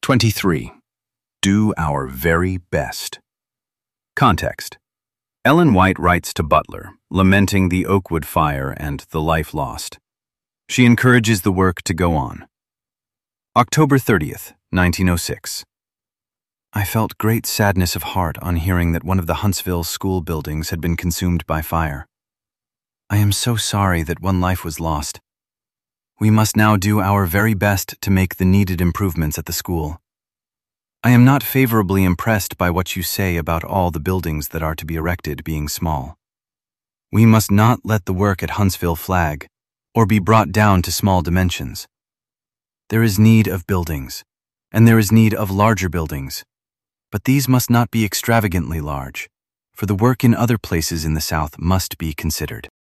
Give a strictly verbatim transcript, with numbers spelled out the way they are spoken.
twenty-three. Do our very best. Context. Ellen White writes to Butler, lamenting the Oakwood fire and the life lost. She encourages the work to go on. October thirtieth, nineteen oh six. I felt great sadness of heart on hearing that one of the Huntsville school buildings had been consumed by fire. I am so sorry that one life was lost. We must now do our very best to make the needed improvements at the school. I am not favorably impressed by what you say about all the buildings that are to be erected being small. We must not let the work at Huntsville flag or be brought down to small dimensions. There is need of buildings, and there is need of larger buildings, but these must not be extravagantly large, for the work in other places in the South must be considered.